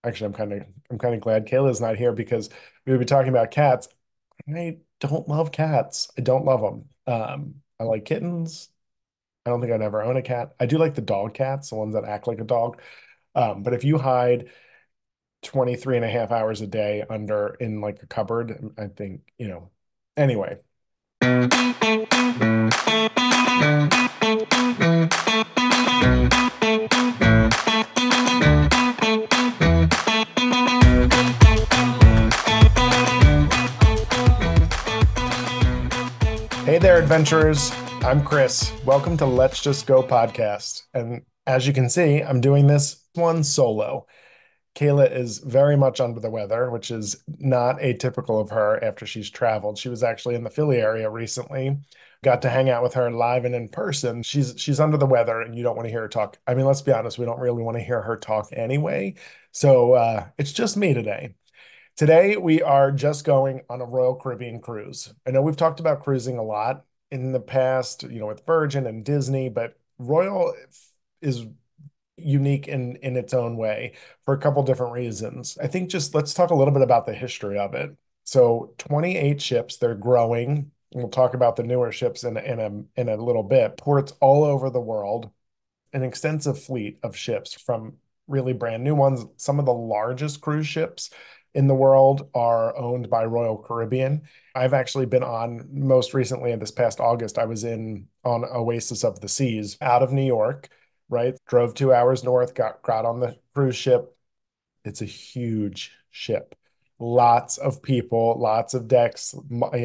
Actually, I'm kind of glad Kayla's not here because we would be talking about cats. I don't love cats. I don't love them. I like kittens. I don't think I'd ever own a cat. I do like the dog cats, the ones that act like a dog. But if you hide 23 and a half hours a day under in like a cupboard, I think, anyway. Hey there, adventurers. I'm Chris. Welcome to Let's Just Go podcast. And as you can see, I'm doing this one solo. Kayla is very much under the weather, which is not atypical of her after she's traveled. She was actually in the Philly area recently. Got to hang out with her live and in person. She's under the weather and you don't want to hear her talk. I mean, let's be honest, we don't really want to hear her talk anyway. So it's just me today. Today, we are just going on a Royal Caribbean cruise. I know we've talked about cruising a lot in the past, with Virgin and Disney, but Royal is unique in its own way for a couple different reasons. I think just let's talk a little bit about the history of it. So 28 ships, they're growing. We'll talk about the newer ships in a little bit. Ports all over the world, an extensive fleet of ships from really brand new ones. Some of the largest cruise ships in the world are owned by Royal Caribbean. I've actually been on most recently in this past August, I was in on Oasis of the Seas out of New York, right? Drove 2 hours north, got on the cruise ship. It's a huge ship. Lots of people, lots of decks,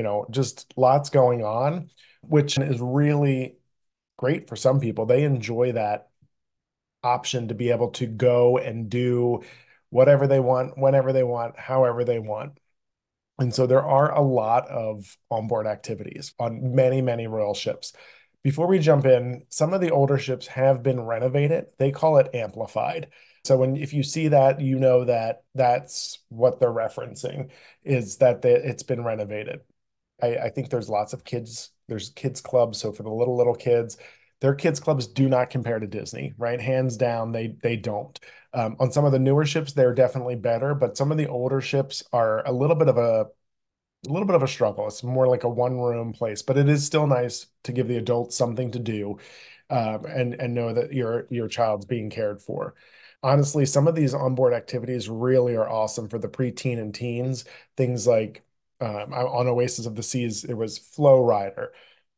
just lots going on, which is really great for some people. They enjoy that option to be able to go and do whatever they want, whenever they want, however they want. And so there are a lot of onboard activities on many, many royal ships. Before we jump in, some of the older ships have been renovated. They call it amplified. So if you see that, you know that that's what they're referencing is that it's been renovated. I think there's kids clubs. So for the little kids, their kids clubs do not compare to Disney, right? Hands down, they don't. On some of the newer ships, they're definitely better, but some of the older ships are a little bit of a struggle. It's more like a one room place, but it is still nice to give the adults something to do, and know that your child's being cared for. Honestly, some of these onboard activities really are awesome for the preteen and teens. Things like on Oasis of the Seas, it was Flow Rider.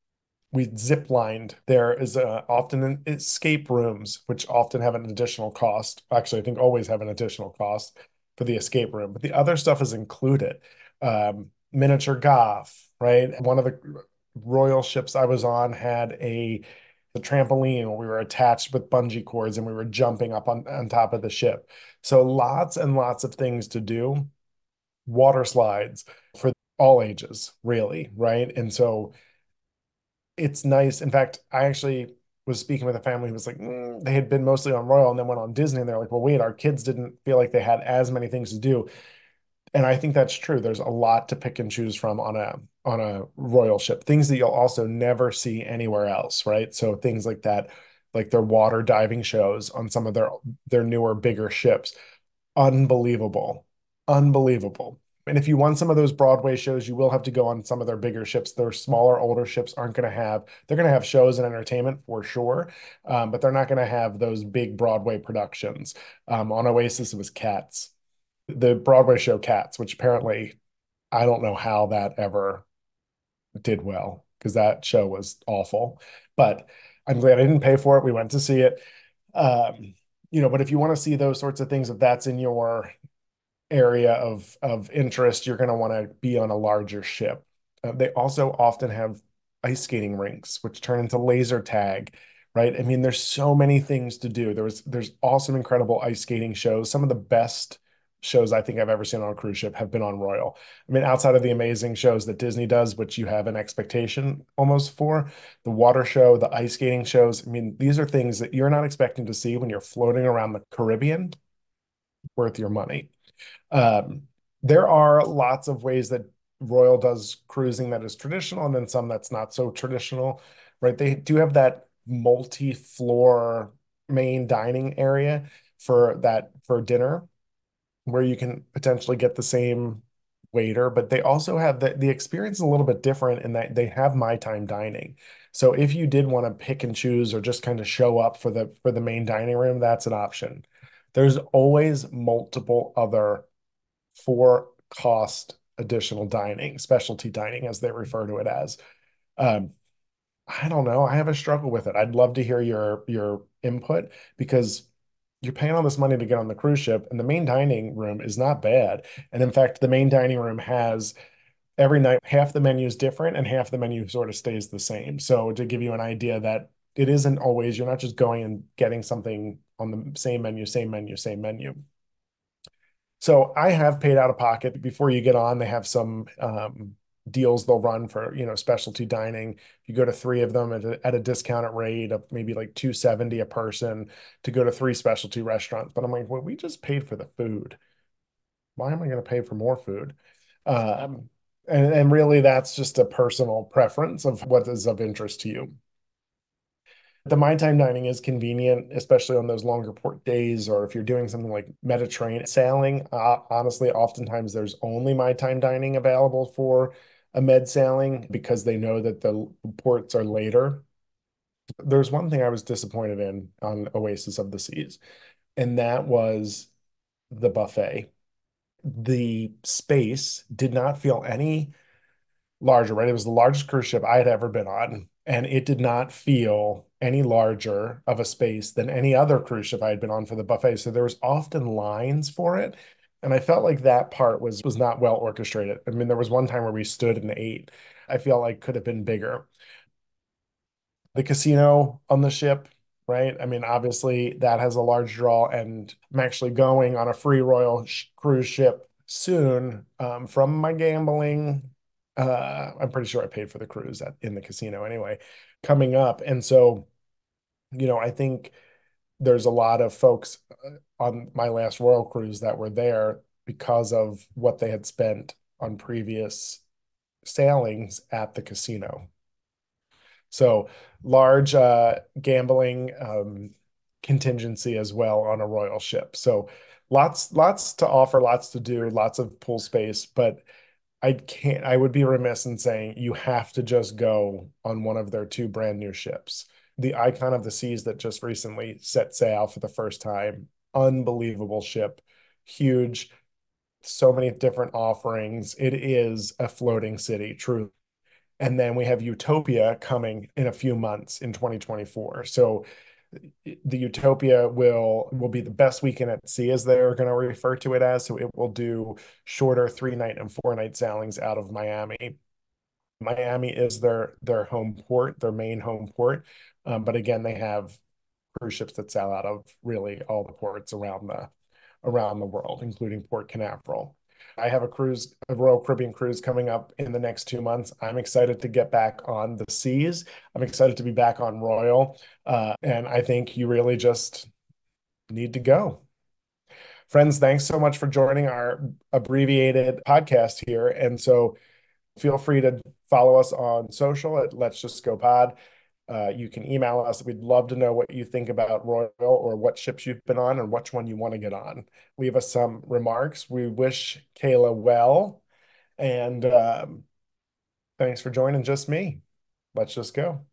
We zip lined. There is often escape rooms, which often have an additional cost. Actually, I think always have an additional cost for the escape room, but the other stuff is included. Miniature golf, right? One of the royal ships I was on had the trampoline where we were attached with bungee cords and we were jumping up on top of the ship. So lots and lots of things to do. Water slides for all ages, really, right? And so it's nice. In fact, I actually was speaking with a family who was like, they had been mostly on Royal and then went on Disney. And they're like, well, wait, our kids didn't feel like they had as many things to do. And I think that's true. There's a lot to pick and choose from on a Royal ship. Things that you'll also never see anywhere else, right? So things like that, like their water diving shows on some of their newer, bigger ships. Unbelievable. Unbelievable. And if you want some of those Broadway shows, you will have to go on some of their bigger ships. Their smaller, older ships aren't going to have, they're going to have shows and entertainment for sure, but they're not going to have those big Broadway productions. On Oasis, it was Cats, the Broadway show Cats, which apparently I don't know how that ever did well because that show was awful. But I'm glad I didn't pay for it. We went to see it. But if you want to see those sorts of things, if that's in your area of interest, you're going to want to be on a larger ship. They also often have ice skating rinks, which turn into laser tag, right? I mean, there's so many things to do. There's awesome, incredible ice skating shows. Some of the best shows I think I've ever seen on a cruise ship have been on Royal. I mean, outside of the amazing shows that Disney does, which you have an expectation almost for, the water show, the ice skating shows. I mean, these are things that you're not expecting to see when you're floating around the Caribbean, worth your money. Um, there are lots of ways that Royal does cruising that is traditional, and then some that's not so traditional, right? They do have that multi-floor main dining area for dinner. where you can potentially get the same waiter, but they also have the experience is a little bit different in that they have my time dining. So if you did want to pick and choose or just kind of show up for the main dining room, that's an option. There's always multiple other for cost additional dining, specialty dining, as they refer to it as. Um, I don't know. I have a struggle with it. I'd love to hear your input because you're paying all this money to get on the cruise ship, and the main dining room is not bad. And in fact, the main dining room has every night half the menu is different and half the menu sort of stays the same. So to give you an idea that it isn't always, you're not just going and getting something on the same menu, same menu, same menu. So I have paid out of pocket before you get on. They have some deals they'll run for, specialty dining. If you go to three of them at a discounted rate of maybe like 270 a person to go to three specialty restaurants. But I'm like, well, we just paid for the food. Why am I going to pay for more food? Um, and really, that's just a personal preference of what is of interest to you. The my time dining is convenient, especially on those longer port days, or if you're doing something like Mediterranean sailing. Honestly, oftentimes there's only my time dining available for a med sailing because they know that the ports are later. There's one thing I was disappointed in on Oasis of the Seas, and that was the buffet. The space did not feel any larger, right? It was the largest cruise ship I had ever been on, and it did not feel any larger of a space than any other cruise ship I had been on for the buffet. So there was often lines for it, and I felt like that part was not well orchestrated. I mean, there was one time where we stood and ate. I feel like could have been bigger. The casino on the ship, right? I mean, obviously that has a large draw, and I'm actually going on a free Royal cruise ship soon from my gambling. I'm pretty sure I paid for the cruise in the casino anyway, coming up. And so, I think there's a lot of folks on my last Royal cruise that were there because of what they had spent on previous sailings at the casino. So large gambling contingency as well on a royal ship. So lots to offer, lots to do, lots of pool space, but I would be remiss in saying you have to just go on one of their two brand new ships. The Icon of the Seas that just recently set sail for the first time. Unbelievable ship, huge, so many different offerings. It is a floating city, truly. And then we have Utopia coming in a few months in 2024. So the Utopia will be the best weekend at sea, as they're going to refer to it as. So it will do shorter 3 night and 4 night sailings out of Miami. Miami is their home port, their main home port. But again, they have cruise ships that sail out of really all the ports around the world, including Port Canaveral. I have a Royal Caribbean cruise coming up in the next 2 months. I'm excited to get back on the seas. I'm excited to be back on Royal. And I think you really just need to go. Friends, thanks so much for joining our abbreviated podcast here. And so feel free to follow us on social at Let's Just Go Pod. You can email us. We'd love to know what you think about Royal or what ships you've been on and which one you want to get on. Leave us some remarks. We wish Kayla well. And thanks for joining just me. Let's just go.